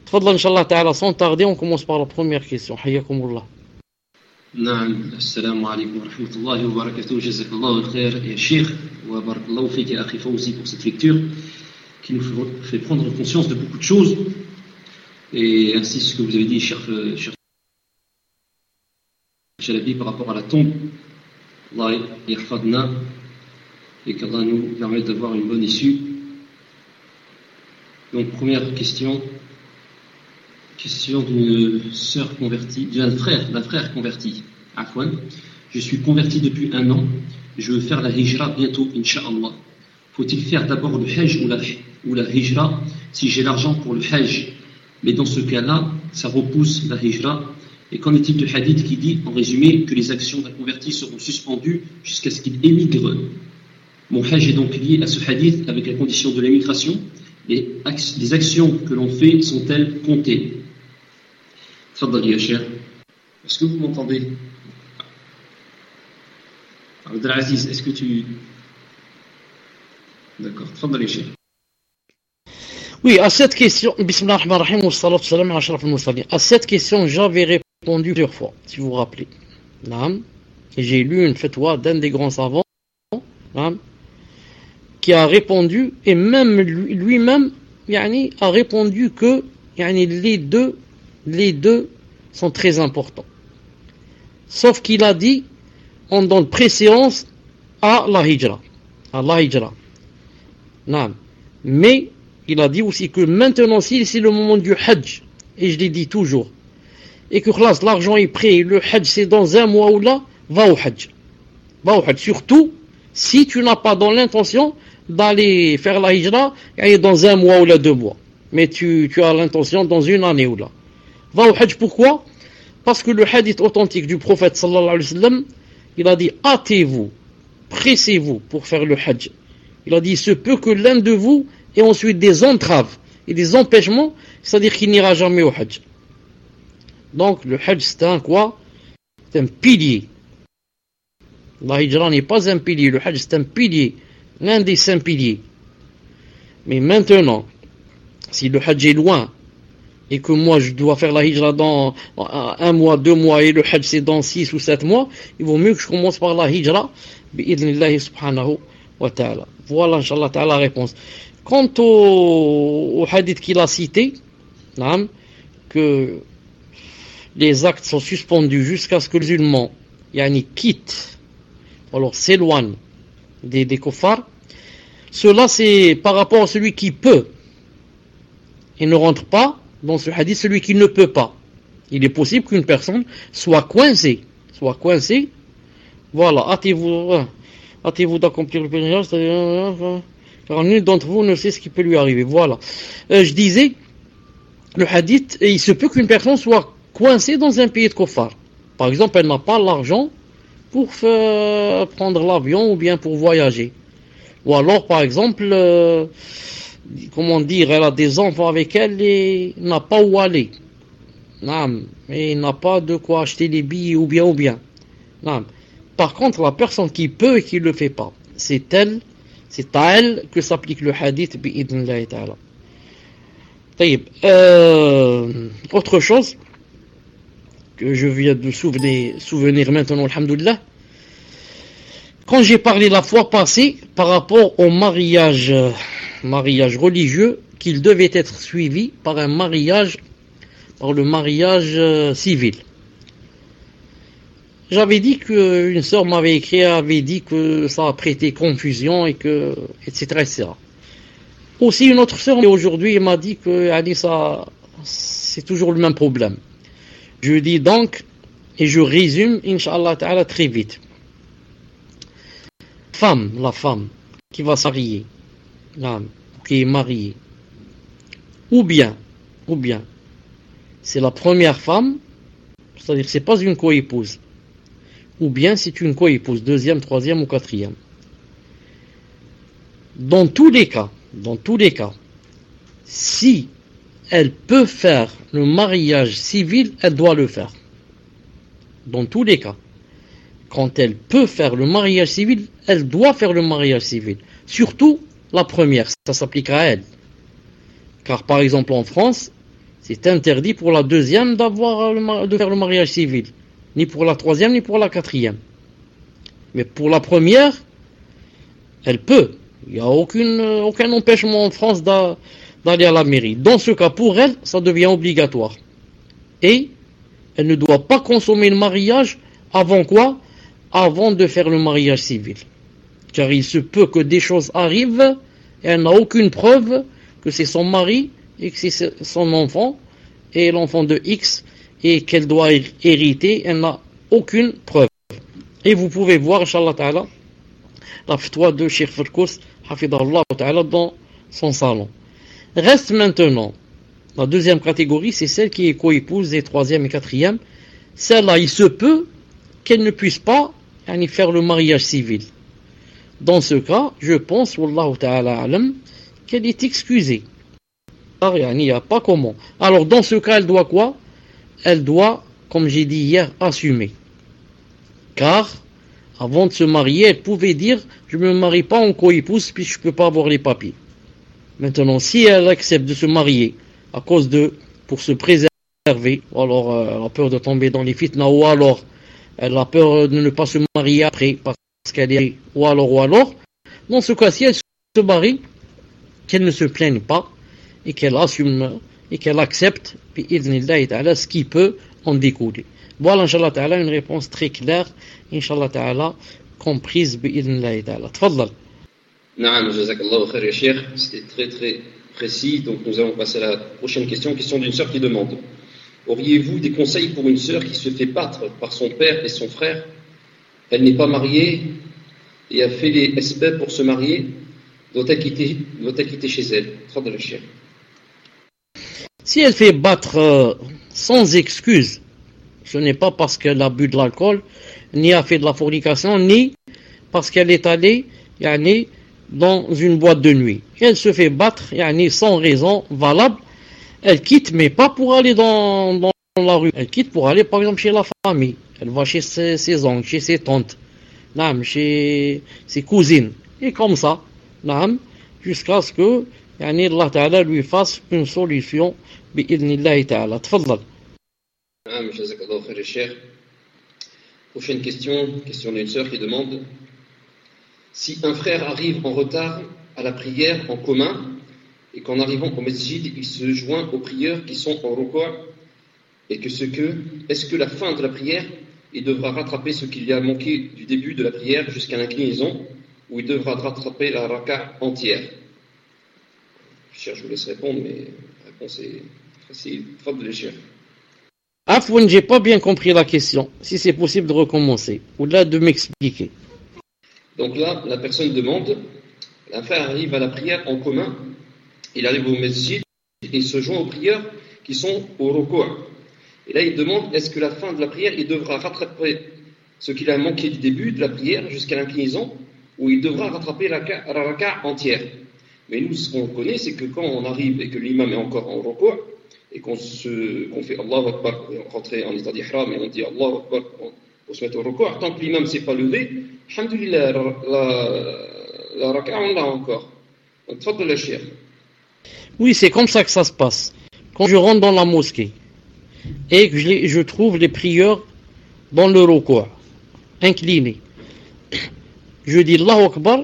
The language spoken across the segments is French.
تفضل إن شاء الله تعالى sans tarder on commence par la première question حياكم الله. نعم السلام عليكم ورحمة الله وبركاته. جزاك الله الخير يا شيخ وبارك الله فيك يا أخي فوزي pour cette lecture qui nous fait prendre conscience de beaucoup de choses et ainsi ce que vous avez dit cher Chalabi par rapport à la tombe. Allah yahfadna et qu'Allah nous permette d'avoir une bonne issue. Donc première question d'une sœur convertie, d'un frère converti. Afwan, je suis converti depuis 1 an, je veux faire la hijra bientôt, Inch'Allah. Faut-il faire d'abord le hajj ou la hijra si j'ai l'argent pour le hajj? Mais dans ce cas-là, ça repousse la hijra. Et qu'en est-il du hadith qui dit, en résumé, que les actions d'un converti seront suspendues jusqu'à ce qu'il émigre? Mon hajj est donc lié à ce hadith avec la condition de l'émigration. Les actions que l'on fait sont-elles comptées? Tfadali ya Cheikh. Est-ce que vous m'entendez? Abdelaziz, est-ce que tu... D'accord, Tfadali ya Cheikh. Oui, à cette question, Bismillah ar-Rahman ar-Rahim wa salatu salam ala ashraf al-mursalin. À cette question, j'avais répondu plusieurs fois, si vous vous rappelez. Et j'ai lu une fatwa d'un des grands savants, qui a répondu, et même lui-même, a répondu que les deux sont très importants. Sauf qu'il a dit, on donne préséance à la hijra. Mais il a dit aussi que maintenant, si c'est le moment du hajj, et je l'ai dit toujours, et que l'argent est prêt, le hajj c'est dans 1 mois ou là, va au hajj. Surtout, si tu n'as pas dans l'intention d'aller faire la hijra, dans 1 mois ou là 2 mois. Mais tu as l'intention dans 1 année ou là. Va au hajj, pourquoi? Parce que le hadith authentique du prophète sallallahu alayhi wa sallam, il a dit, hâtez-vous, pressez-vous pour faire le hajj. Il a dit, il se peut que l'un de vous ait ensuite des entraves et des empêchements, c'est-à-dire qu'il n'ira jamais au hajj. Donc le hajj c'est un quoi? C'est un pilier. La hijra n'est pas un pilier, le hajj c'est un pilier, l'un des 5 piliers. Mais maintenant, si le hajj est loin, et que moi je dois faire la hijra dans 1 mois, 2 mois, et le hajj c'est dans 6 ou 7 mois, il vaut mieux que je commence par la hijra, bi'idhnillahi subhanahu wa ta'ala. Voilà, inshallah ta'ala, la réponse. Quant au hadith qu'il a cité, que les actes sont suspendus jusqu'à ce que le musulman quitte, alors s'éloigne des kuffars, cela c'est par rapport à celui qui peut et ne rentre pas dans ce hadith, celui qui ne peut pas. Il est possible qu'une personne soit coincée, voilà, hâtez-vous d'accomplir le pèlerinage, car nul d'entre vous ne sait ce qui peut lui arriver. Voilà. Je disais, le hadith, et il se peut qu'une personne soit coincée dans un pays de kuffar. Par exemple, elle n'a pas l'argent pour prendre l'avion ou bien pour voyager. Ou alors, par exemple, elle a des enfants avec elle et n'a pas où aller. Et n'a pas de quoi acheter les billets ou bien. Par contre, la personne qui peut et qui ne le fait pas, c'est à elle que s'applique le hadith bi'idhnillahi ta'ala. Autre chose que je viens de souvenir maintenant, alhamdoulilah, quand j'ai parlé la fois passée par rapport au mariage religieux, qu'il devait être suivi par le mariage civil. J'avais dit qu'une sœur m'avait écrit, avait dit que ça a prêté confusion et que, etc. Aussi une autre sœur aujourd'hui m'a dit que ça, c'est toujours le même problème. Je dis donc, et je résume, Inch'Allah Ta'ala, très vite. La femme qui va se marier, qui est mariée, ou bien, c'est la première femme, c'est-à-dire que c'est pas une coépouse, ou bien c'est une coépouse, 2e, 3e ou 4e. Dans tous les cas, si elle peut faire le mariage civil, elle doit le faire. Dans tous les cas, quand elle peut faire le mariage civil, elle doit faire le mariage civil. Surtout la première, ça s'applique à elle. Car par exemple en France, C'est interdit pour la deuxième de faire le mariage civil. Ni pour la troisième, ni pour la quatrième. Mais pour la première, elle peut. Il n'y a aucun empêchement en France d'aller à la mairie. Dans ce cas, pour elle, ça devient obligatoire. Et elle ne doit pas consommer le mariage avant quoi? Avant de faire le mariage civil. Car il se peut que des choses arrivent et elle n'a aucune preuve que c'est son mari et que c'est son enfant et l'enfant de X et qu'elle doit hériter. Elle n'a aucune preuve. Et vous pouvez voir, Inch'Allah Ta'ala, la fatwa de Cheikh Firkous, Hafidahullah Ta'ala, dans son salon. Reste maintenant, la deuxième catégorie, c'est celle qui est coépouse des troisième et quatrième. Celle-là, il se peut qu'elle ne puisse pas faire le mariage civil. Dans ce cas, je pense, Wallahu Ta'ala Alam, qu'elle est excusée. Il n'y a pas comment. Alors, dans ce cas, elle doit quoi? Elle doit, comme j'ai dit hier, assumer. Car, avant de se marier, elle pouvait dire « Je ne me marie pas en coépouse puisque je ne peux pas avoir les papiers ». Maintenant, si elle accepte de se marier pour se préserver, ou alors elle a peur de tomber dans les fitna, ou alors elle a peur de ne pas se marier après parce qu'elle est, ou alors, dans ce cas, si elle se marie, qu'elle ne se plaigne pas et qu'elle assume et qu'elle accepte, puis ce qui peut en découler. Voilà, Inch'Allah Ta'ala, une réponse très claire, Inch'Allah Ta'ala, comprise, bi'idhnillahi Ta'ala. Tfaddal. Naam, jazakallahu khair ya Cheikh, c'était très très précis, donc nous allons passer à la prochaine question d'une sœur qui demande: auriez-vous des conseils pour une sœur qui se fait battre par son père et son frère? Elle n'est pas mariée et a fait les SP pour se marier, doit-elle quitter chez elle? Tfaddal ya Cheikh. Si elle fait battre sans excuse, ce n'est pas parce qu'elle a bu de l'alcool, ni a fait de la fornication, ni parce qu'elle est allée dans une boîte de nuit. Elle se fait battre sans raison valable. Elle quitte, mais pas pour aller dans la rue. Elle quitte pour aller, par exemple, chez la famille. Elle va chez ses oncles, chez ses tantes, chez ses cousines. Et comme ça, jusqu'à ce que Allah Ta'ala lui fasse une solution. Bi'idhnillahi Ta'ala. Tfaddal. Jazakallahu khair, Cheikh. Prochaine question d'une sœur qui demande: si un frère arrive en retard à la prière en commun et qu'en arrivant au masjid, il se joint aux prieurs qui sont en ruku', et est-ce que la fin de la prière, il devra rattraper ce qu'il y a manqué du début de la prière jusqu'à l'inclinaison, ou il devra rattraper la raka entière? Cheikh, je vous laisse répondre, mais la réponse est facile. Fadl Cheikh. Afwan, j'ai pas bien compris la question. Si c'est possible de recommencer, ou là de m'expliquer. Donc là, la personne demande, un frère arrive à la prière en commun, il arrive au masjid et il se joint aux prieurs qui sont au ruku'. Et là, il demande, est-ce que la fin de la prière, il devra rattraper ce qu'il a manqué du début de la prière jusqu'à l'inclinaison, ou il devra rattraper la raka entière? Mais nous, ce qu'on connaît, c'est que quand on arrive et que l'imam est encore en ruku', et qu'on fait Allahu Akbar pour rentrer en état d'ihram, et on dit Allahu Akbar pour se mettre au ruku', tant que l'imam ne s'est pas levé, alhamdulillah, la raka, on l'a encore. Donc, faute de la Cheikh. Oui, c'est comme ça que ça se passe. Quand je rentre dans la mosquée et que je trouve les prieurs dans le ruku', inclinés, je dis Allahu Akbar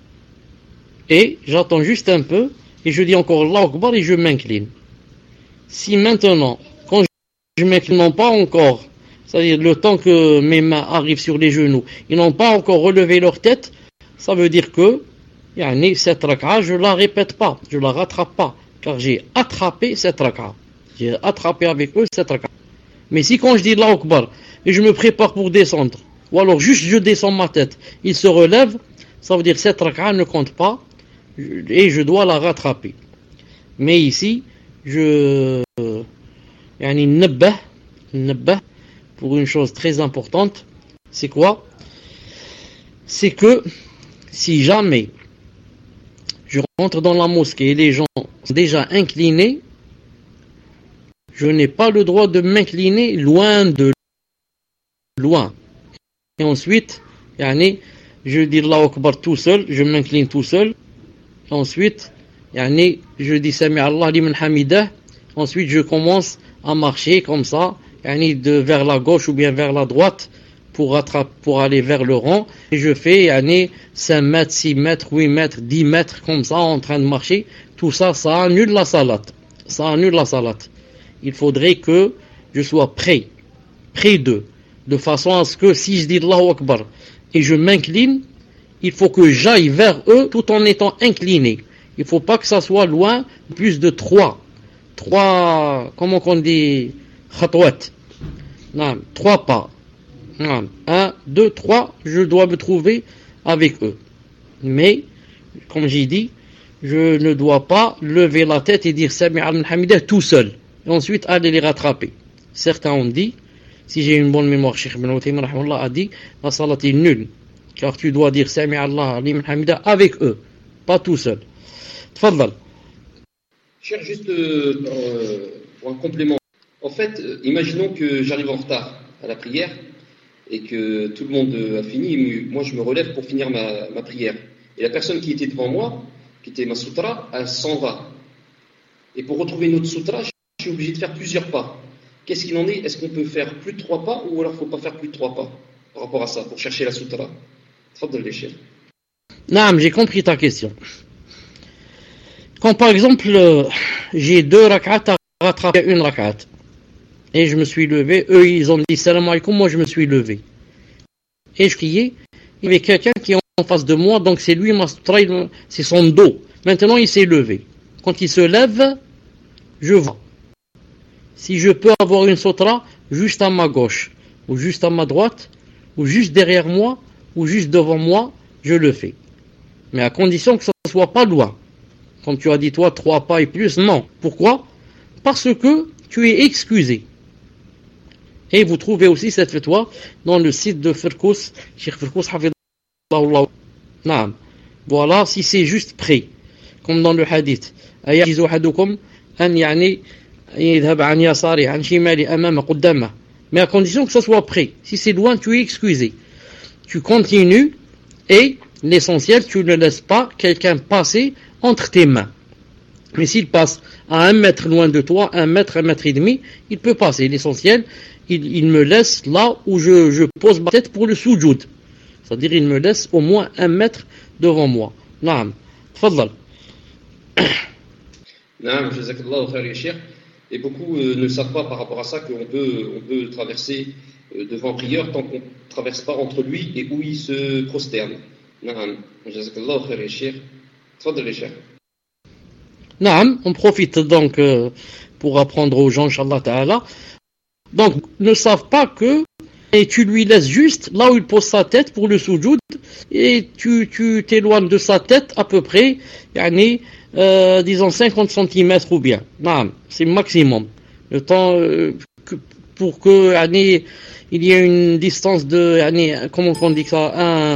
et j'attends juste un peu et je dis encore Allahu Akbar et je m'incline. Si maintenant, quand je m'incline pas encore, c'est-à-dire le temps que mes mains arrivent sur les genoux, ils n'ont pas encore relevé leur tête, ça veut dire que cette raka'a, je la répète pas, je la rattrape pas, car j'ai attrapé cette raka'a. J'ai attrapé avec eux cette raka'a. Mais si quand je dis Allahu Akbar et je me prépare pour descendre, ou alors juste je descends ma tête, il se relève, ça veut dire que cette raka'a ne compte pas et je dois la rattraper. Mais ici, je nabbah pour une chose très importante, c'est quoi? C'est que si jamais je rentre dans la mosquée et les gens sont déjà inclinés, je n'ai pas le droit de m'incliner loin. Et ensuite, je dis Allahu Akbar tout seul, je m'incline tout seul. Et ensuite, je dis Sami Allah liman hamidah, Ensuite, je commence à marcher comme ça, vers la gauche ou bien vers la droite pour aller vers le rang. Et je fais 5 mètres, 6 mètres, 8 mètres, 10 mètres comme ça en train de marcher. Tout ça, ça annule la salat. Ça annule la salat. Il faudrait que je sois près d'eux. De façon à ce que si je dis Allahu Akbar et je m'incline, il faut que j'aille vers eux tout en étant incliné. Il ne faut pas que ça soit loin, plus de 3, comment qu'on dit, khatouat. Non, 3 pas. Non, 1, 2, 3, je dois me trouver avec eux. Mais, comme j'ai dit, je ne dois pas lever la tête et dire Sami'a liman hamidah tout seul. Et ensuite aller les rattraper. Certains ont dit, si j'ai une bonne mémoire, Cheikh Ibn Uthaymin a dit, la salat est nulle. Car tu dois dire Sami'a liman hamidah avec eux, pas tout seul. Tfaddal. Cher, juste pour un complément. En fait, imaginons que j'arrive en retard à la prière et que tout le monde a fini, et moi je me relève pour finir ma prière. Et la personne qui était devant moi, qui était ma sutra, elle s'en va. Et pour retrouver une autre sutra, je suis obligé de faire plusieurs pas. Qu'est-ce qu'il en est? Est-ce qu'on peut faire plus de 3 pas ou alors il ne faut pas faire plus de 3 pas par rapport à ça, pour chercher la sutra? Tfaddal les chers. Non, j'ai compris ta question. Quand par exemple, j'ai 2 rak'at à rattraper une rak'at, et je me suis levé, eux ils ont dit salam alaikum, moi je me suis levé. Et je criais, il y avait quelqu'un qui est en face de moi, donc c'est lui, c'est son dos. Maintenant il s'est levé. Quand il se lève, je vois. Si je peux avoir une sutra juste à ma gauche, ou juste à ma droite, ou juste derrière moi, ou juste devant moi, je le fais. Mais à condition que ça ne soit pas loin. Comme tu as dit toi, 3 pas et plus, non. Pourquoi? Parce que tu es excusé. Et vous trouvez aussi cette fatwa dans le site de Firkous, Cheikh Firkous Hafidhahullah. Naam. Voilà, si c'est juste près, comme dans le hadith. أيعجز أحدكم أن يذهب عن يساره عن شماله أمامه قدامه. Mais à condition que ça soit près. Si c'est loin, tu es excusé. Tu continues et l'essentiel, tu ne laisses pas quelqu'un passer entre tes mains. Mais s'il passe à 1 mètre loin de toi, 1 mètre, 1 mètre et demi, il peut passer. L'essentiel, il me laisse là où je pose ma tête pour le soujoud. C'est-à-dire, il me laisse au moins 1 mètre devant moi. Naam. Tfaddal. Naam, jazakallahu khair ya cheikh. Et beaucoup ne savent pas par rapport à ça qu'on peut traverser devant un prieur tant qu'on ne traverse pas entre lui et où il se prosterne. Naam, jazakallahu khair ya cheikh. Tfaddal ya cheikh. Naam, on profite donc pour apprendre aux gens, Inch'Allah Ta'ala. Donc, ne savent pas que, et tu lui laisses juste là où il pose sa tête pour le soujoud, et tu t'éloignes de sa tête à peu près, disons 50 cm ou bien. Naam, c'est le maximum. Le temps pour que, il y ait une distance de, comment on dit ça,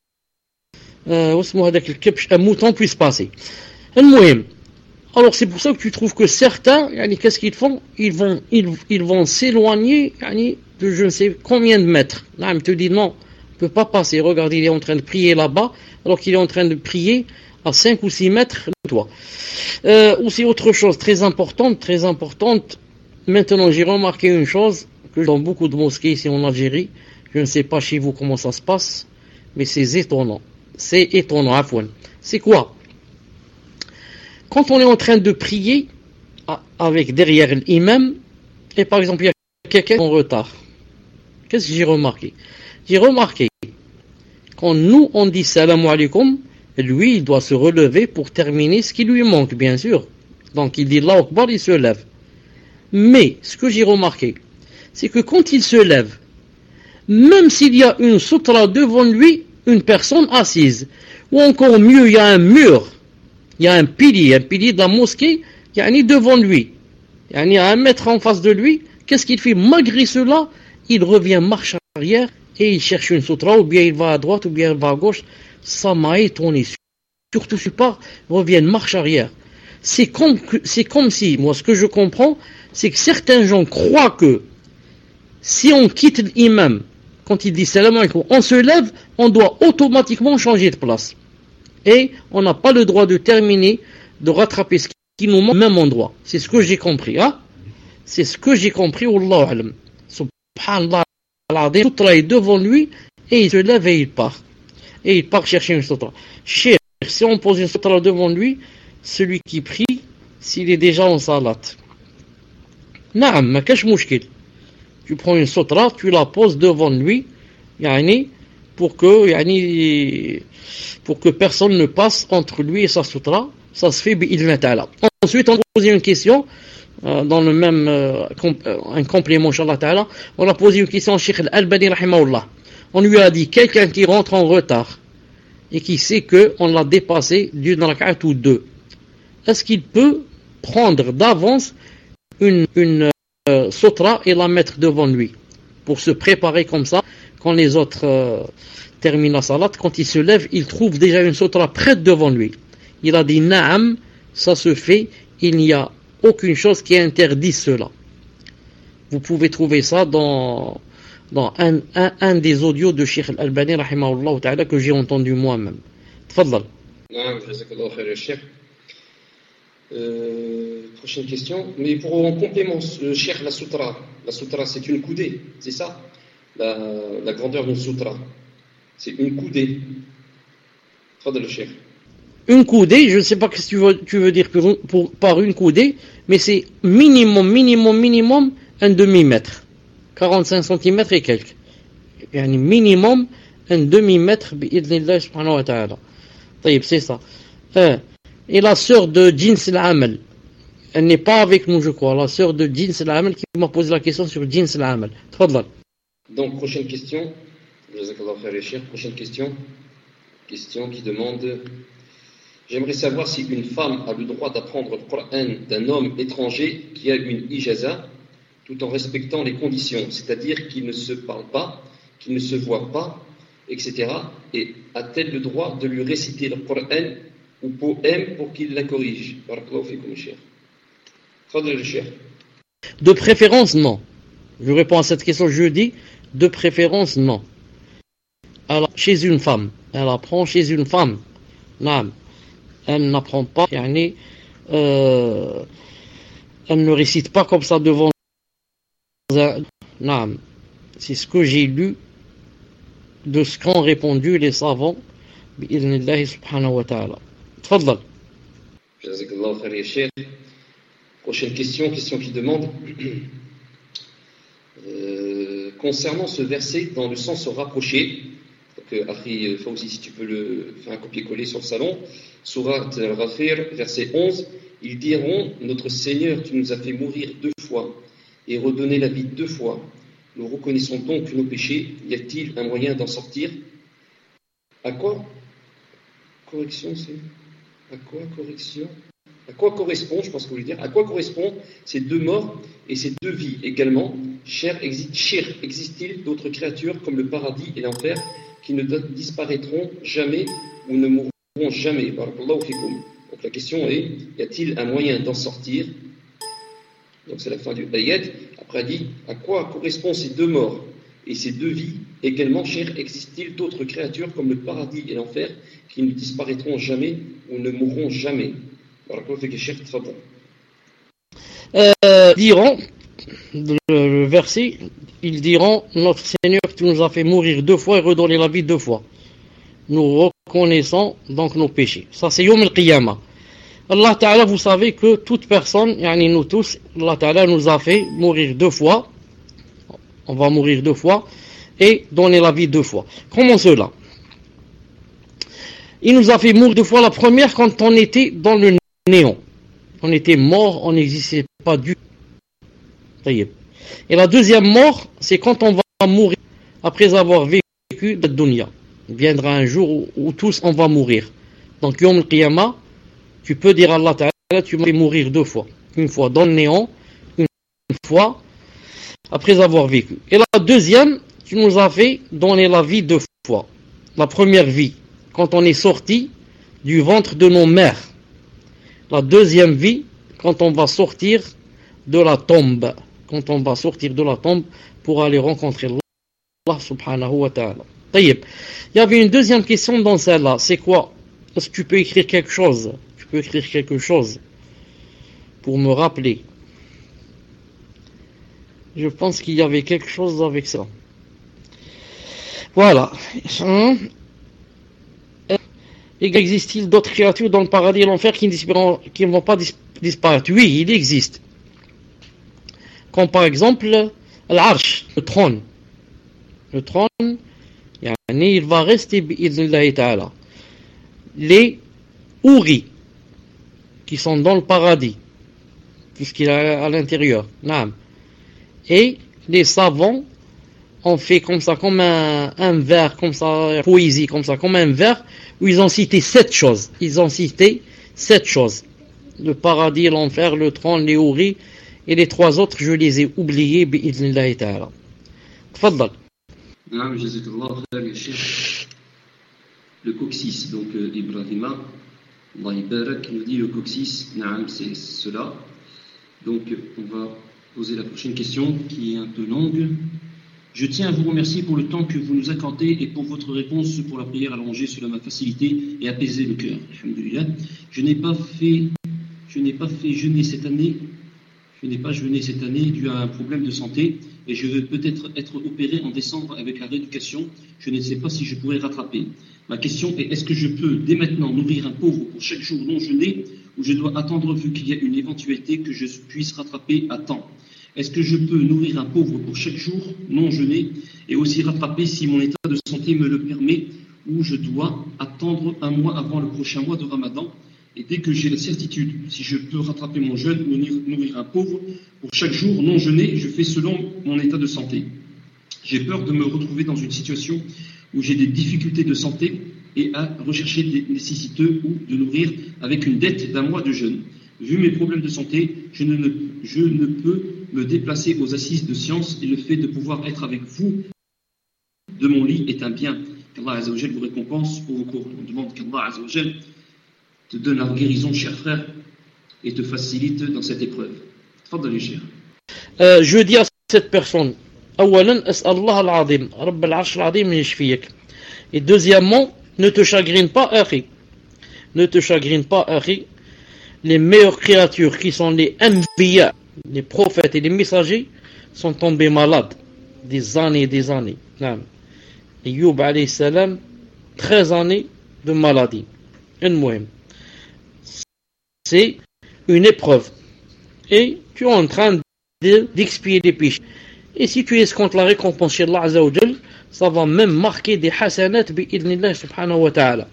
un mouton puisse passer. Alors c'est pour ça que tu trouves que certains, qu'est-ce qu'ils font? Ils vont s'éloigner de je ne sais combien de mètres. Là, il te dit non, on ne peut pas passer. Regarde, il est en train de prier là-bas, alors qu'il est en train de prier à 5 ou 6 mètres de toi. Aussi autre chose très importante. Maintenant, j'ai remarqué une chose, que dans beaucoup de mosquées ici en Algérie, je ne sais pas chez vous comment ça se passe, mais c'est étonnant. Afouane. C'est quoi? Quand on est en train de prier avec derrière l'imam, et par exemple il y a quelqu'un en retard, qu'est-ce que j'ai remarqué? J'ai remarqué, quand nous on dit salam alaikum, lui il doit se relever pour terminer ce qui lui manque, bien sûr. Donc il dit Allahu Akbar, il se lève. Mais ce que j'ai remarqué, c'est que quand il se lève, même s'il y a une sutra devant lui, une personne assise, ou encore mieux, il y a un mur, il y a un pilier de la mosquée, devant lui, à 1 mètre en face de lui, qu'est-ce qu'il fait? Malgré cela, il revient marche arrière et il cherche une sutra, ou bien il va à droite, ou bien il va à gauche. Ça m'a étonné. Surtout si il revient marche arrière. C'est comme si, moi ce que je comprends, c'est que certains gens croient que si on quitte l'imam, quand il dit salam alaikum, on se lève, on doit automatiquement changer de place. Et on n'a pas le droit de terminer, de rattraper ce qui nous manque au même endroit. C'est ce que j'ai compris. Hein? C'est ce que j'ai compris. Wallahu alam. Subhanallah, la sutra est devant lui et il se lève et il part. Et il part chercher une sutra. Cheikh, si on pose une sutra devant lui, celui qui prie, s'il est déjà en salat. Naam, ma kash mouchkil. Tu prends une sutra, tu la poses devant lui, yani, pour que personne ne passe entre lui et sa sutra. Ça se fait bi'idhna ta'ala. Ensuite, on a posé une question, dans le même, un complément, inshallah ta'ala. On a posé une question au Cheikh Al-Albani, rahimahullah. On lui a dit, quelqu'un qui rentre en retard, et qui sait qu'on l'a dépassé d'une rak'at ou deux, est-ce qu'il peut prendre d'avance une sutra et la mettre devant lui, pour se préparer comme ça, quand les autres terminent la salat, quand il se lève, il trouve déjà une sutra prête devant lui. Il a dit, naam, ça se fait, il n'y a aucune chose qui interdit cela. Vous pouvez trouver ça dans un des audios de Cheikh Al-Albani, rahimahullah ta'ala, que j'ai entendu moi-même. Tfaddal. Prochaine question. Mais pour en complément, Cheikh, la sutra c'est une coudée, c'est ça? La grandeur d'une sutra, c'est une coudée. Tfaddal, Cheikh. Une coudée, je ne sais pas ce que tu veux dire par une coudée, mais c'est minimum un demi-mètre. 45 cm et quelques. Yani minimum un demi-mètre, bi'idhnillah subhanahu wa ta'ala. C'est ça. Et la sœur de Jins al-Amal, elle n'est pas avec nous, je crois. La sœur de Jins al-Amal qui m'a posé la question sur Jins al-Amal. Tfaddal. Donc, prochaine question. Prochaine question. Question qui demande: j'aimerais savoir si une femme a le droit d'apprendre le Coran d'un homme étranger qui a une ijaza, tout en respectant les conditions, c'est-à-dire qu'il ne se parle pas, qu'il ne se voit pas, etc. Et a-t-elle le droit de lui réciter le Coran ou poème pour qu'il la corrige? De préférence, non. Je réponds à cette question, je dis, de préférence, non. Alors, chez une femme, elle apprend chez une femme. Non. Elle n'apprend pas, elle ne récite pas comme ça devant. Non. C'est ce que j'ai lu de ce qu'ont répondu les savants. Bi'idhnillah subhanahu wa ta'ala. Tfaddal. Jazakallah khair ya Cheikh. Prochaine question qui demande concernant ce verset dans le sens rapproché. Donc, Akhi Fawzi, si tu peux le faire un copier-coller sur le salon. Surat Al-Ghafir, verset 11. Ils diront: notre Seigneur, tu nous as fait mourir 2 fois et redonner la vie 2 fois. Nous reconnaissons donc nos péchés. Y a-t-il un moyen d'en sortir? À quoi correction c'est À quoi correction À quoi correspond, je pense que vous voulez dire, à quoi correspond ces 2 morts et ces 2 vies également? Cher, existe-t-il d'autres créatures comme le paradis et l'enfer qui ne disparaîtront jamais ou ne mourront jamais? Barakallahu fikum. Donc la question est: y a-t-il un moyen d'en sortir? Donc c'est la fin du ayat. Après, elle dit: à quoi correspondent ces 2 morts et ces 2 vies également? Cher, existe-t-il d'autres créatures comme le paradis et l'enfer qui ne disparaîtront jamais ou ne mourront jamais? Diront, le verset, ils diront: notre Seigneur, tu nous as fait mourir 2 fois et redonner la vie 2 fois. Nous reconnaissons donc nos péchés. Ça, c'est Yom al-Qiyamah. Allah Ta'ala, vous savez que toute personne, yani nous tous, Allah Ta'ala nous a fait mourir 2 fois. On va mourir 2 fois et donner la vie 2 fois. Comment cela? Il nous a fait mourir 2 fois. La première, quand on était dans le néant. On était mort, on n'existait pas du tout. Et la deuxième mort, c'est quand on va mourir après avoir vécu la dunya. Il viendra un jour où tous on va mourir. Donc, Yom al-Qiyamah, tu peux dire à Allah Ta'ala: tu m'as fait mourir 2 fois. Une fois dans le néant, une fois après avoir vécu. Et la deuxième, tu nous as fait donner la vie 2 fois. La première vie, quand on est sorti du ventre de nos mères. La deuxième vie, quand on va sortir de la tombe. Quand on va sortir de la tombe pour aller rencontrer Allah subhanahu wa ta'ala. Il y avait une deuxième question dans celle-là. C'est quoi? Est-ce que tu peux écrire quelque chose? Tu peux écrire quelque chose. pour me rappeler. Je pense qu'il y avait quelque chose avec ça. Voilà. Existe-t-il d'autres créatures dans le paradis et l'enfer qui ne vont pas disparaître? Oui, il existe. Comme par exemple, l'Arsh, le trône. Le trône, il va rester, bi'idhnillahi ta'ala. Les houris, qui sont dans le paradis, puisqu'il est à l'intérieur. Et les savants ont fait comme ça, comme un vers, comme ça, poésie, comme ça, comme un vers, où ils ont cité 7 choses. Ils ont cité 7 choses. Le paradis, l'enfer, le trône, les houris, et les 3 autres, je les ai oubliés, bi'idhnillahi ta'ala. Tfaddal. Le coccyx, donc Ibrahima, Allah Ibarak nous dit le coccyx, c'est cela. Donc on va poser la prochaine question qui est un peu longue. Je tiens à vous remercier pour le temps que vous nous accordez et pour votre réponse pour la prière allongée. Cela m'a facilité et apaisé le cœur. Alhamdulillah. Je n'ai pas jeûné cette année. Je n'ai pas jeûné cette année dû à un problème de santé et je veux peut-être être opéré en décembre avec la rééducation. Je ne sais pas si je pourrai rattraper. Ma question est, est-ce que je peux dès maintenant nourrir un pauvre pour chaque jour non jeûné ou je dois attendre vu qu'il y a une éventualité que je puisse rattraper à temps? Est-ce que je peux nourrir un pauvre pour chaque jour non jeûné et aussi rattraper si mon état de santé me le permet ou je dois attendre un mois avant le prochain mois de Ramadan? Et dès que j'ai la certitude, si je peux rattraper mon jeûne ou nourrir un pauvre pour chaque jour non jeûné, je fais selon mon état de santé. J'ai peur de me retrouver dans une situation où j'ai des difficultés de santé et à rechercher des nécessiteux ou de nourrir avec une dette d'un mois de jeûne. Vu mes problèmes de santé, je ne peux me déplacer aux assises de science et le fait de pouvoir être avec vous de mon lit est un bien. Qu'Allah Azza wa Jal vous récompense pour vos cours. On demande qu'Allah Azza wa Jal te donne la guérison, cher frère, et te facilite dans cette épreuve. Tfaddali, cher. Je dis à cette personne, أولاً أسأل الله العظيم رب العرش العظيم يشفيك. Et deuxièmement, ne te chagrine pas, akhi. Ne te chagrine pas, akhi. Les meilleures créatures qui sont les anbiya, les prophètes et les messagers, sont tombés malades. Des années et des années. Ayyub alayhi salam, 13 années de maladie. C'est une épreuve. Et tu es en train d'expier les péchés. Et si tu escomptes la récompense chez Allah Azza wa Jal, ça va même marquer des hasanat bi'idhnillah subhanahu wa ta'ala.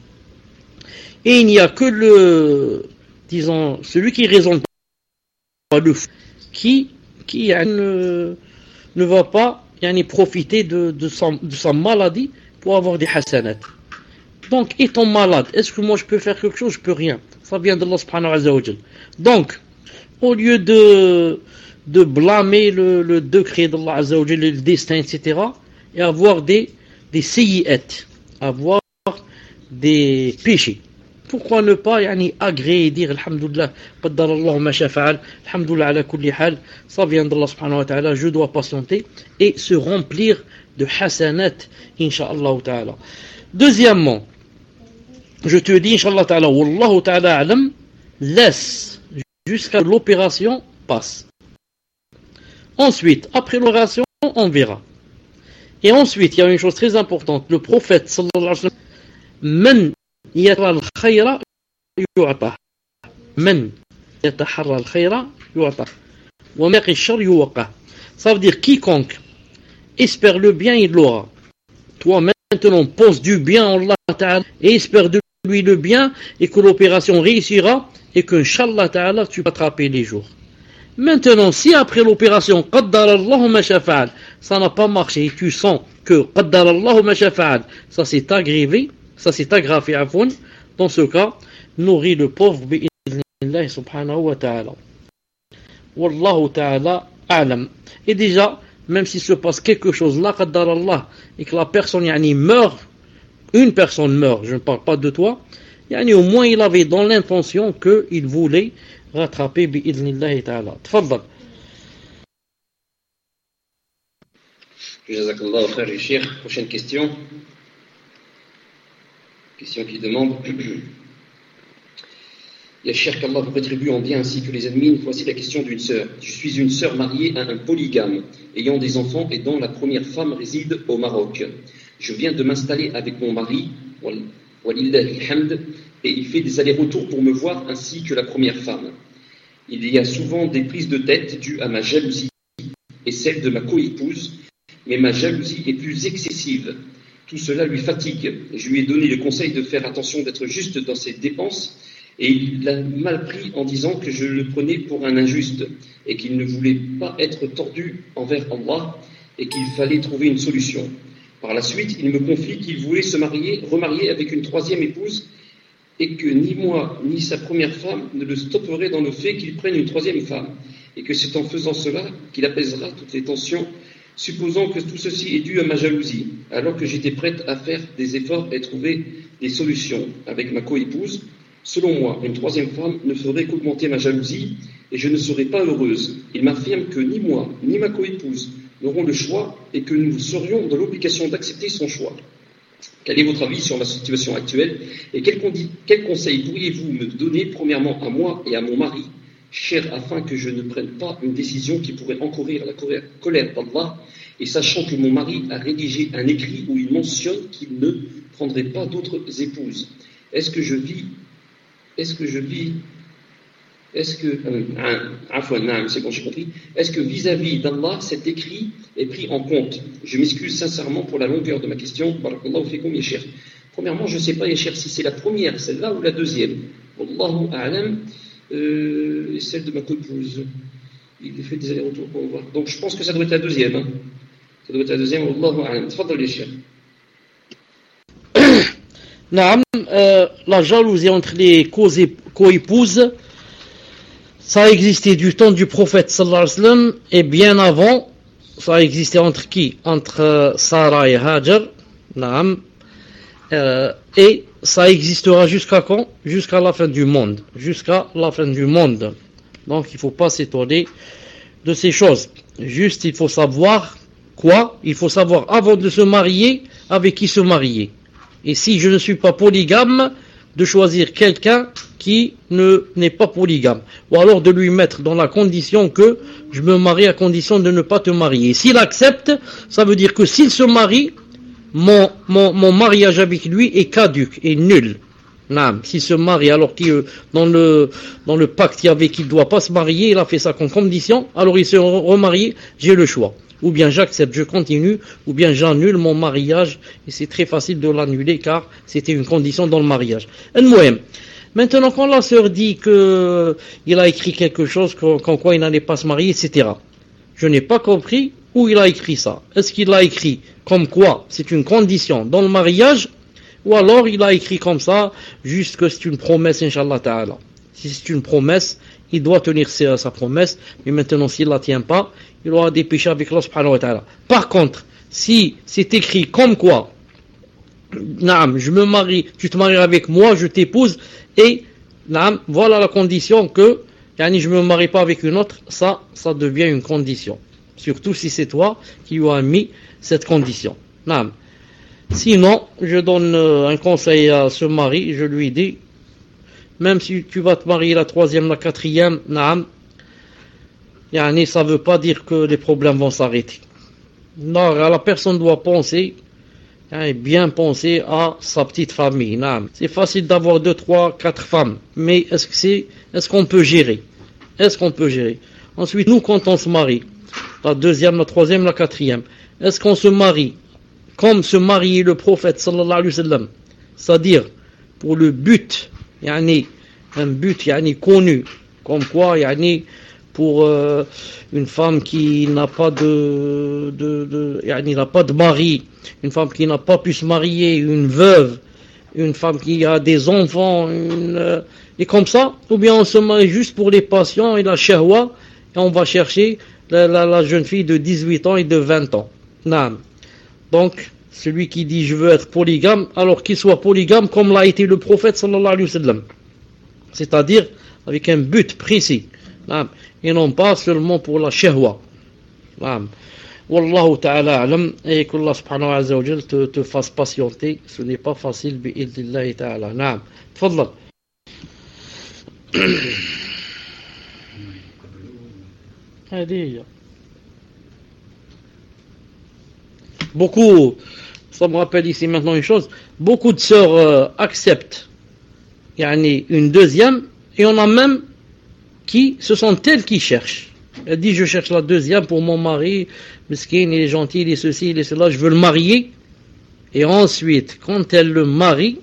Et il n'y a que celui qui raisonne pas, le fou, qui ne va pas profiter de sa maladie pour avoir des hasanat. Donc, étant malade, est-ce que moi je peux faire quelque chose? Je peux rien. Ça vient d'Allah subhanahu wa ta'ala. Donc, au lieu de blâmer le décret d'Allah Azza wa Jalla, le destin, etc., et avoir des sayyi'at, avoir des péchés. Pourquoi ne pas agréer et dire Alhamdulillah, qaddarallahu ma shafa'al, Alhamdulillah ala kulli hal, ça vient d'Allah subhanahu wa ta'ala, je dois patienter et se remplir de hasanat, insha'Allah ta'ala. Deuxièmement, je te dis, insha'Allah ta'ala, wallahu ta'ala alam, laisse jusqu'à l'opération passe. Ensuite, après l'opération, on verra. Et ensuite, il y a une chose très importante. Le prophète, sallallahu alayhi wa sallam, man yatahara al-khayra yu'ta. Man yatahara al-khayra yu'ta. Wa ma yaqi ash-sharr yuqa. Ça veut dire quiconque espère le bien, il l'aura. Toi, maintenant, pense du bien en Allah ta'ala et espère de lui le bien et que l'opération réussira et que, Inch'Allah ta'ala, tu vas attraper les jours. Maintenant, si après l'opération, qaddarallahu ma shafa'al, ça n'a pas marché et tu sens que qaddarallahu ma shafa'al, ça s'est aggravé, dans ce cas, nourris le pauvre bi'idhnillah subhanahu wa ta'ala. Wallahu ta'ala a'lam. Et déjà, même s'il se passe quelque chose là, qaddarallah, et que la personne meurt, une personne meurt, je ne parle pas de toi, au moins il avait dans l'intention qu'il voulait rattraper bi'idhnillah ta'ala. Tfaddal. Jazakallah khair, Cheikh. Prochaine question. Question qui demande Ya cher qu'Allah vous rétribue en bien ainsi que les admins. Voici la question d'une sœur. Je suis une sœur mariée à un polygame, ayant des enfants et dont la première femme réside au Maroc. Je viens de m'installer avec mon mari, walillahi alhamd, et il fait des allers-retours pour me voir ainsi que la première femme. Il y a souvent des prises de tête dues à ma jalousie et celle de ma coépouse, mais ma jalousie est plus excessive. Tout cela lui fatigue. Je lui ai donné le conseil de faire attention, d'être juste dans ses dépenses, et il l'a mal pris en disant que je le prenais pour un injuste et qu'il ne voulait pas être tordu envers Allah et qu'il fallait trouver une solution. Par la suite, il me confie qu'il voulait se remarier avec une troisième épouse et que ni moi ni sa première femme ne le stopperaient dans le fait qu'il prenne une troisième femme et que c'est en faisant cela qu'il apaisera toutes les tensions, supposant que tout ceci est dû à ma jalousie, alors que j'étais prête à faire des efforts et trouver des solutions avec ma coépouse. Selon moi, une troisième femme ne ferait qu'augmenter ma jalousie et je ne serais pas heureuse. Il m'affirme que ni moi, ni ma coépouse n'aurons le choix et que nous serions dans l'obligation d'accepter son choix. Quel est votre avis sur la situation actuelle et quel conseil pourriez-vous me donner, premièrement à moi et à mon mari, cher, afin que je ne prenne pas une décision qui pourrait encourir la colère d'Allah, et sachant que mon mari a rédigé un écrit où il mentionne qu'il ne prendrait pas d'autres épouses. Est-ce que vis-à-vis d'Allah, cet écrit est pris en compte? Je m'excuse sincèrement pour la longueur de ma question. Barakallahu fikum, ya cher. Premièrement, je ne sais pas, ya cher, si c'est la première, celle-là, ou la deuxième. Wallahu a'lam, et celle de ma coépouse. Il fait des allers-retours pour voir. Donc je pense que ça doit être la deuxième. Hein. Ça doit être la deuxième. Wallahu a'lam. Tfadal, ya cher. Naam, la jalousie entre les coépouses, ça a existé du temps du prophète sallallahu alayhi wa sallam, et bien avant, ça a existé entre qui? Entre Sarah et Hajar, naam, et ça existera jusqu'à quand? Jusqu'à la fin du monde. Jusqu'à la fin du monde. Donc il ne faut pas s'étonner de ces choses. Juste, il faut savoir quoi? Il faut savoir avant de se marier, avec qui se marier. Et si je ne suis pas polygame, de choisir quelqu'un qui n'est pas polygame. Ou alors de lui mettre dans la condition que je me marie à condition de ne pas te marier. S'il accepte, ça veut dire que s'il se marie, mon mariage avec lui est caduc, est nul. Non, s'il se marie alors qu'il dans le pacte il y avait qu'il ne doit pas se marier, il a fait ça comme condition, alors il se remarie, j'ai le choix. Ou bien j'accepte, je continue, ou bien j'annule mon mariage, et c'est très facile de l'annuler car c'était une condition dans le mariage. Maintenant, quand la sœur dit qu'il a écrit quelque chose, qu'en quoi il n'allait pas se marier, etc. Je n'ai pas compris où il a écrit ça. Est-ce qu'il l'a écrit comme quoi c'est une condition dans le mariage, ou alors il a écrit comme ça, juste que c'est une promesse, Inch'Allah Ta'ala. Si c'est une promesse, il doit tenir sa promesse, mais maintenant s'il ne la tient pas, il aura des péchés avec Allah subhanahu wa ta'ala. Par contre, si c'est écrit comme quoi, naam, je me marie, tu te maries avec moi, je t'épouse, et naam, voilà la condition que, yani, je ne me marie pas avec une autre, ça devient une condition. Surtout si c'est toi qui lui as mis cette condition. Naam. Sinon, je donne un conseil à ce mari, je lui dis, même si tu vas te marier la troisième, la quatrième, naam, yani, ça ne veut pas dire que les problèmes vont s'arrêter. Non, la personne doit penser, yani, bien penser à sa petite famille. Naam. C'est facile d'avoir 2, 3, 4 femmes, mais est-ce qu'on peut gérer? Est-ce qu'on peut gérer? Ensuite, nous, quand on se marie, la deuxième, la troisième, la quatrième, est-ce qu'on se marie comme se mariait le prophète sallallahu alayhi wa sallam, c'est-à-dire pour le but, yani, un but yani, connu, comme quoi yani, pour une femme qui n'a pas yani, n'a pas de mari, une femme qui n'a pas pu se marier, une veuve, une femme qui a des enfants, et comme ça, ou bien on se marie juste pour les passions et la shahwa, et on va chercher la jeune fille de 18 ans et de 20 ans. Naam. Donc, celui qui dit je veux être polygame, alors qu'il soit polygame comme l'a été le prophète sallallahu alayhi wa sallam. C'est-à-dire avec un but précis. Et non pas seulement pour la shahwa. Wallahu ta'ala alam, et qu'Allah subhanahu wa ta'ala te fasse patienter. Ce n'est pas facile, bi'idnillahi ta'ala. Naam. Tfadlal. Allez. Beaucoup, ça me rappelle ici maintenant une chose, beaucoup de sœurs acceptent une deuxième, et on a même qui, ce sont elles qui cherchent. Elle dit, je cherche la deuxième pour mon mari, mesquine, il est gentil, il est ceci, il est cela, je veux le marier. Et ensuite, quand elle le marie,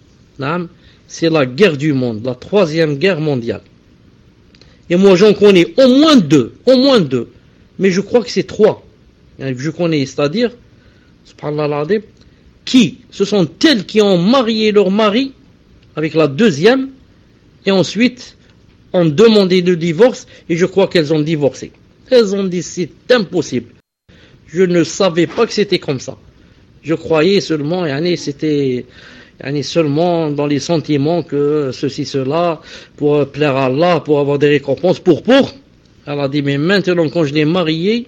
c'est la guerre du monde, la 3e guerre mondiale. Et moi j'en connais au moins deux, mais je crois que c'est 3. Je connais, c'est-à-dire, subhanallah, qui, ce sont elles qui ont marié leur mari avec la deuxième, et ensuite ont demandé le divorce, et je crois qu'elles ont divorcé. Elles ont dit, c'est impossible. Je ne savais pas que c'était comme ça. Je croyais seulement, c'était seulement dans les sentiments que ceci, cela, pour plaire à Allah, pour avoir des récompenses, pour. Elle a dit, mais maintenant, quand je l'ai marié,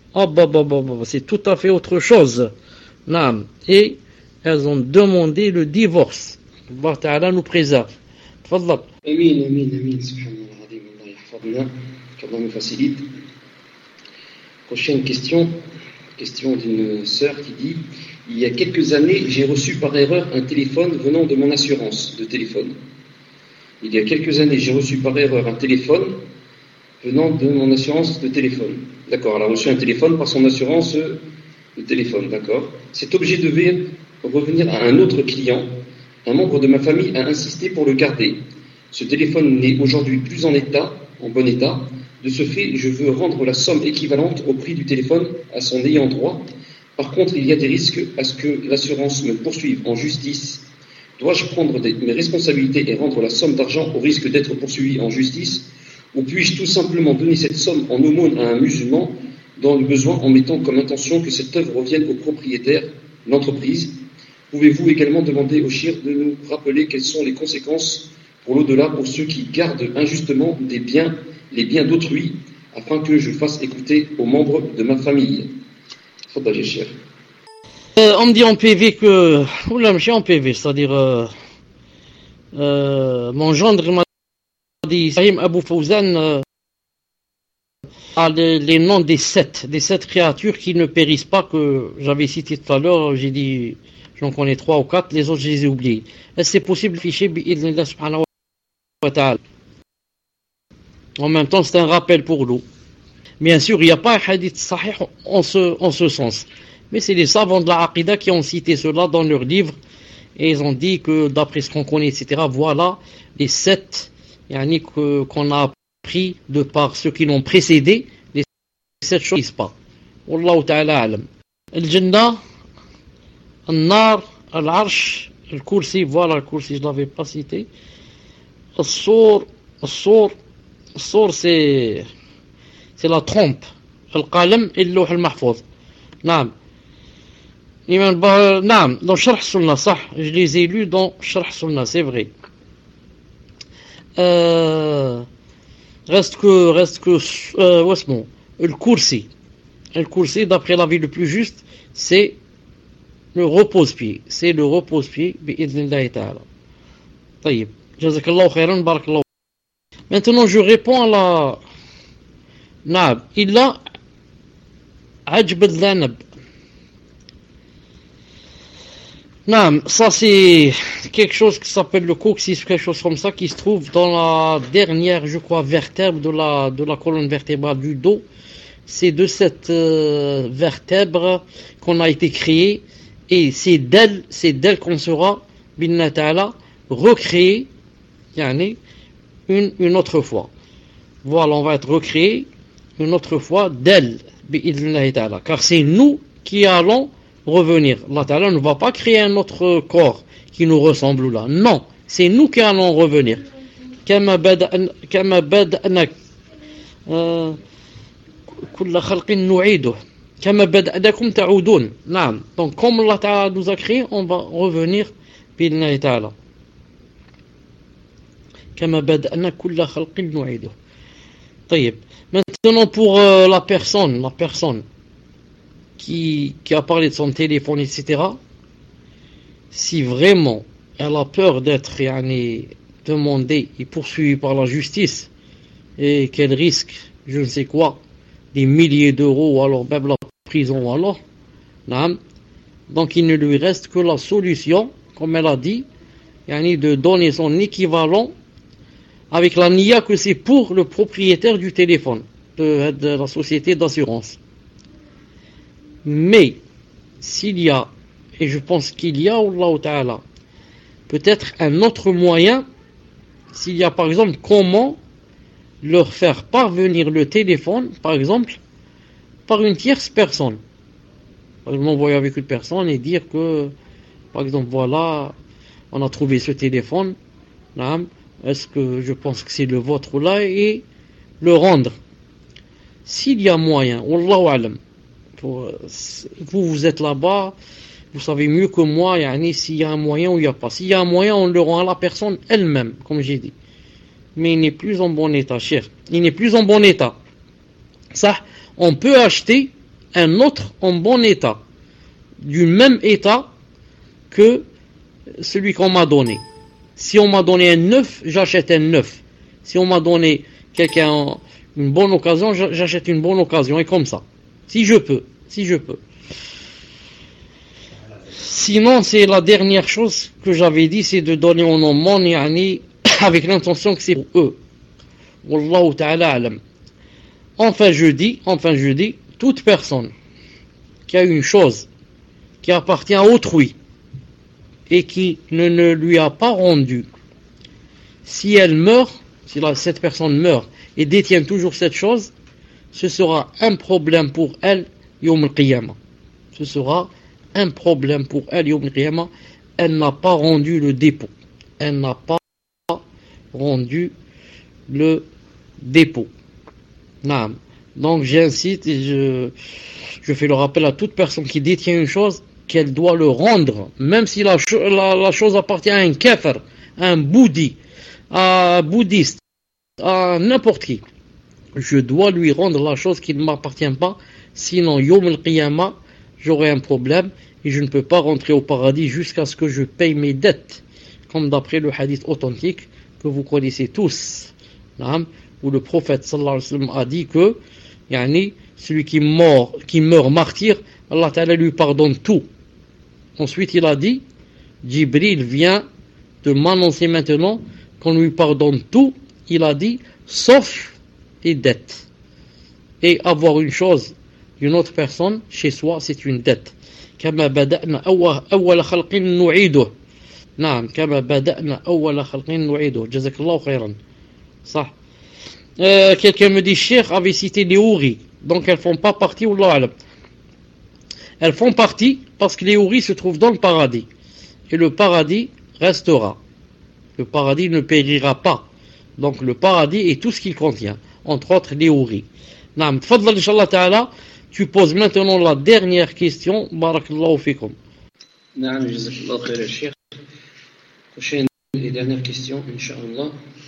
c'est tout à fait autre chose. Et elles ont demandé le divorce. Allah Ta'ala nous préserve. Tfadlal. Amin, subhanallah, Allah yahfadna, qu'Allah nous facilite. Prochaine question d'une sœur qui dit: il y a quelques années, j'ai reçu par erreur un téléphone venant de mon assurance de téléphone. Il y a quelques années, j'ai reçu par erreur un téléphone venant de mon assurance de téléphone. D'accord, elle a reçu un téléphone par son assurance de téléphone, d'accord. Cet objet devait revenir à un autre client. Un membre de ma famille a insisté pour le garder. Ce téléphone n'est aujourd'hui plus en bon état. De ce fait, je veux rendre la somme équivalente au prix du téléphone à son ayant droit. Par contre, il y a des risques à ce que l'assurance me poursuive en justice. Dois-je prendre mes responsabilités et rendre la somme d'argent au risque d'être poursuivi en justice? Ou puis-je tout simplement donner cette somme en aumône à un musulman dans le besoin en mettant comme intention que cette œuvre revienne au propriétaire, l'entreprise? Pouvez-vous également demander au shir de nous rappeler quelles sont les conséquences pour l'au-delà pour ceux qui gardent injustement les biens d'autrui, afin que je fasse écouter aux membres de ma famille? On me dit en PV que... Oula, je suis en PV, c'est-à-dire... mon gendre m'a dit, Sahim Abou Fawzan a les noms des 7 créatures qui ne périssent pas, que j'avais cité tout à l'heure. J'ai dit, j'en connais 3 ou 4, les autres je les ai oubliés. Est-ce que c'est possible de ficher bi'idhnillah subhanahu wa ta'ala? En même temps, c'est un rappel pour nous. Bien sûr, il n'y a pas un hadith sahih en ce sens. Mais c'est les savants de la Aqidah qui ont cité cela dans leurs livres. Et ils ont dit que d'après ce qu'on connaît, etc., voilà les 7 qu'on a appris de par ceux qui l'ont précédé. Les 7 choses ne disent pas. Wallahu ta'ala alam. Al-Jannah, Al-Nar, Al-Arsh, Al-Kursi, voilà le Kursi, je ne l'avais pas cité. Al-Sour, c'est la trompe. Al-Qalam et le Lawh al-Mahfouz. Naam. Naam, dans Sharh Sunnah, ça, je les ai lus dans Sharh Sunnah, c'est vrai. Reste que le Kursi. Le Kursi, d'après l'avis le plus juste, c'est le repose-pied. C'est le repose-pied, bi'idhnillahi ta'ala. Taïb. Jazakallahu khairan, barakallahu. Maintenant, je réponds à la... Naam. Il a Ajb al-Dhanab. Non, ça c'est quelque chose qui s'appelle le coccyx, quelque chose comme ça, qui se trouve dans la dernière, je crois, vertèbre de la colonne vertébrale du dos. C'est de cette vertèbre qu'on a été créé, et c'est d'elle qu'on sera, binna ta'ala, recréé, une autre fois. Voilà, on va être recréé une autre fois d'elle, binna ta'ala, car c'est nous qui allons revenir. Allah Ta'ala ne va pas créer un autre corps qui nous ressemble là. Non, c'est nous qui allons revenir. كما بدأنا كل خلق نعيده كما بدأناكم تعودون. نعم. Donc comme Allah Ta'ala nous a créé, on va revenir بإذن تعالى. كما بدأنا كل خلق نعيده. طيب. Maintenant pour la personne qui a parlé de son téléphone, etc. Si vraiment elle a peur d'être demandée et poursuivie par la justice et qu'elle risque, je ne sais quoi, des milliers d'euros ou alors même la prison alors, donc il ne lui reste que la solution, comme elle a dit, de donner son équivalent avec la niya que c'est pour le propriétaire du téléphone, de la société d'assurance. Mais, s'il y a, et je pense qu'il y a, Allah Ta'ala, peut-être un autre moyen, s'il y a par exemple comment leur faire parvenir le téléphone, par exemple, par une tierce personne. Par exemple, m'envoyer avec une personne et dire que, par exemple, voilà, on a trouvé ce téléphone, est-ce que je pense que c'est le vôtre là, et le rendre. S'il y a moyen, Wallahu alam, vous êtes là-bas, vous savez mieux que moi, s'il y a un moyen ou il n'y a pas. S'il y a un moyen, on le rend à la personne elle-même, comme j'ai dit. Mais il n'est plus en bon état, cher. Il n'est plus en bon état. Ça, on peut acheter un autre en bon état, du même état que celui qu'on m'a donné. Si on m'a donné un neuf, j'achète un neuf. Si on m'a donné une bonne occasion, j'achète une bonne occasion, et comme ça. Si je peux. Sinon, c'est la dernière chose que j'avais dit, c'est de donner au nom mon avec l'intention que c'est pour eux. Wallahu ta'ala alam. Enfin je dis, toute personne qui a une chose qui appartient à autrui et qui ne lui a pas rendu, si elle meurt, si cette personne meurt et détient toujours cette chose, ce sera un problème pour elle Yawm al-Qiyamah. Ce sera un problème pour elle Yawm al-Qiyamah. Elle n'a pas rendu le dépôt. Elle n'a pas rendu le dépôt. Naam. Donc j'incite et je fais le rappel à toute personne qui détient une chose qu'elle doit le rendre, même si la chose appartient à un kafir, à un bouddhi, à un bouddhiste, à n'importe qui. Je dois lui rendre la chose qui ne m'appartient pas, sinon Yawm al-Qiyamah, j'aurai un problème et je ne peux pas rentrer au paradis jusqu'à ce que je paye mes dettes, comme d'après le hadith authentique que vous connaissez tous, où le prophète sallallahu alayhi wa sallam a dit que celui qui meurt martyr, Allah Ta'ala lui pardonne tout. Ensuite il a dit, Jibril vient de m'annoncer maintenant qu'on lui pardonne tout. Il a dit, sauf les dettes. Et avoir une chose d'une autre personne chez soi, c'est une dette. كما بدأنا أول خلق نعيده. نعم كما بدأنا أول خلق نعيده. جزاك الله خيرا. صح. Quelqu'un me dit, Cheikh avait cité les houris, donc elles font pas partie, Wallahu alam. Elles font partie parce que les houris se trouvent dans le paradis. Et le paradis restera. Le paradis ne périra pas. Donc le paradis et tout ce qu'il contient, entre autres les houris. Naam, tfadlal inshallah ta'ala, tu poses maintenant la dernière question. Barakallahu fikum. Naam, jazakallahu khairan, Cheikh. Prochaine et dernière question, Inch'Allah.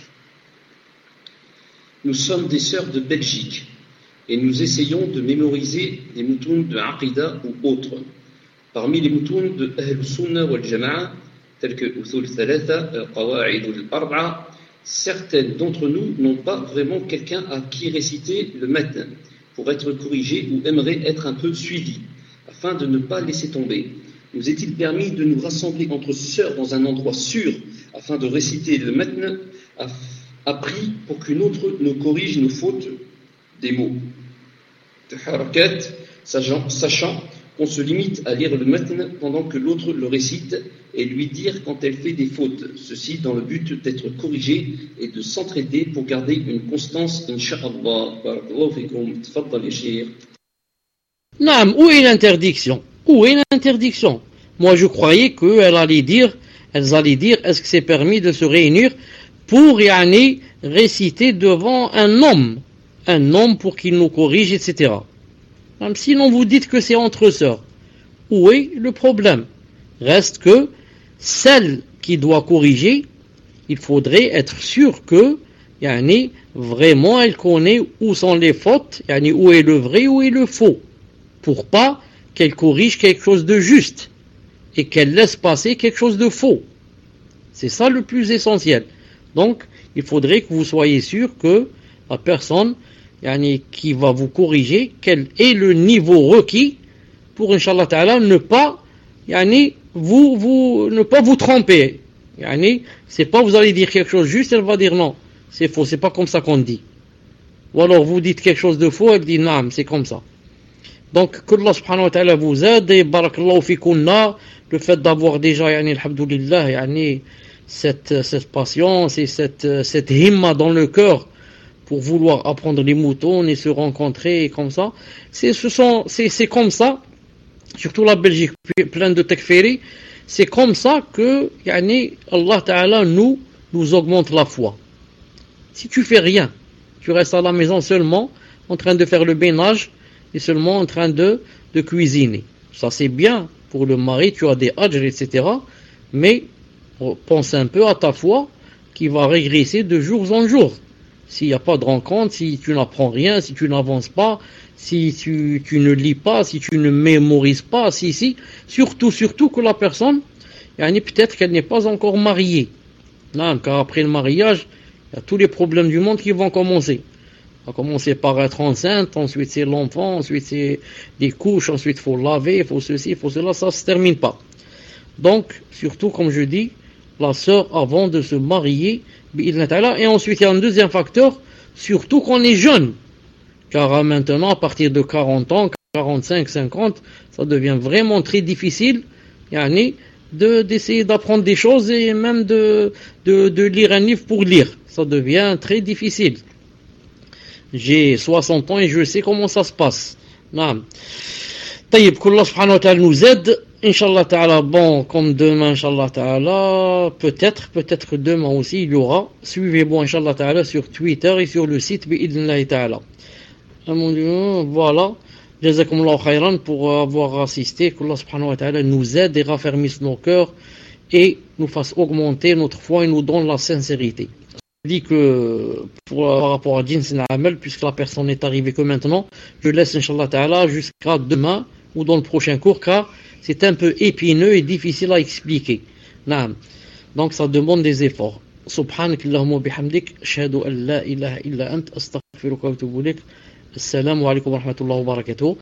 Nous sommes des sœurs de Belgique et nous essayons de mémoriser des moutons de Aqida ou autres. Parmi les moutons de Ahl Sunnah wal Jama'a, tels que Uthul Thalatha, Qawa'id al-Arba'a, certaines d'entre nous n'ont pas vraiment quelqu'un à qui réciter le matin pour être corrigé ou aimeraient être un peu suivis, afin de ne pas laisser tomber. Nous est-il permis de nous rassembler entre sœurs dans un endroit sûr afin de réciter le matin appris pour qu'une autre nous corrige nos fautes des mots de harakat, sachant qu'on se limite à lire le matn pendant que l'autre le récite et lui dire quand elle fait des fautes, ceci dans le but d'être corrigé et de s'entraider pour garder une constance, incha'Allah. Barakallahu fikum, tfaddal ya Cheikh. Naam, où est l'interdiction? Où est l'interdiction? Moi je croyais qu'elles allaient dire, est-ce que c'est permis de se réunir pour réciter devant un homme pour qu'il nous corrige, etc. Sinon vous dites que c'est entre sœurs. Où est le problème? Reste que celle qui doit corriger, il faudrait être sûr que vraiment elle connaît où sont les fautes, où est le vrai, où est le faux, pour pas qu'elle corrige quelque chose de juste et qu'elle laisse passer quelque chose de faux. C'est ça le plus essentiel. Donc, il faudrait que vous soyez sûr que la personne qui va vous corriger, quel est le niveau requis pour, Inch'Allah Ta'ala, ne pas vous tromper. C'est pas vous allez dire quelque chose juste, elle va dire non, c'est faux, c'est pas comme ça qu'on dit. Ou alors vous dites quelque chose de faux, elle dit non, c'est comme ça. Donc, que Allah subhanahu wa ta'ala vous aide, et barakallahu fikunna, le fait d'avoir déjà, alhamdoulilah, cette patience et cette himma dans le cœur pour vouloir apprendre les moutons et se rencontrer et comme ça. C'est comme ça, surtout la Belgique pleine de takfiri, c'est comme ça que, Allah ta'ala nous augmente la foi. Si tu fais rien, tu restes à la maison seulement, en train de faire le ménage, et seulement en train de cuisiner. Ça c'est bien pour le mari, tu as des ajrs, etc. Mais pense un peu à ta foi qui va régresser de jour en jour. S'il n'y a pas de rencontre, si tu n'apprends rien, si tu n'avances pas, si tu ne lis pas, si tu ne mémorises pas, surtout que la personne, peut-être qu'elle n'est pas encore mariée. Non, car après le mariage, il y a tous les problèmes du monde qui vont commencer. On va commencer par être enceinte, ensuite c'est l'enfant, ensuite c'est des couches, ensuite il faut laver, il faut ceci, il faut cela, ça ne se termine pas. Donc, surtout comme je dis, la sœur avant de se marier, et ensuite il y a un deuxième facteur, surtout qu'on est jeune. Car maintenant, à partir de 40 ans, 45, 50, ça devient vraiment très difficile, d'essayer d'apprendre des choses et même de lire un livre pour lire. Ça devient très difficile. J'ai 60 ans et je sais comment ça se passe. Taïb, qu'Allah subhanahu wa ta'ala nous aide. Inch'Allah ta'ala, bon, comme demain, Inch'Allah ta'ala, peut-être demain aussi, il y aura. Suivez-moi, Inch'Allah ta'ala, sur Twitter et sur le site, bi'idhnillahi ta'ala. Voilà. Jazakumullahu khayran pour avoir assisté. Qu'Allah subhanahu wa ta'ala nous aide et raffermisse nos cœurs et nous fasse augmenter notre foi et nous donne la sincérité. Je dis que par rapport à Jins Amal, puisque la personne n'est arrivée que maintenant, je laisse Inch'Allah ta'ala jusqu'à demain ou dans le prochain cours, car c'est un peu épineux et difficile à expliquer. Donc ça demande des efforts. Subhanak Allahumma bihamdik, ashhadu an la ilaha illa ant, astaghfiruka wa atubu ilaik. Assalamu alaikum wa rahmatullahi wa barakatuh.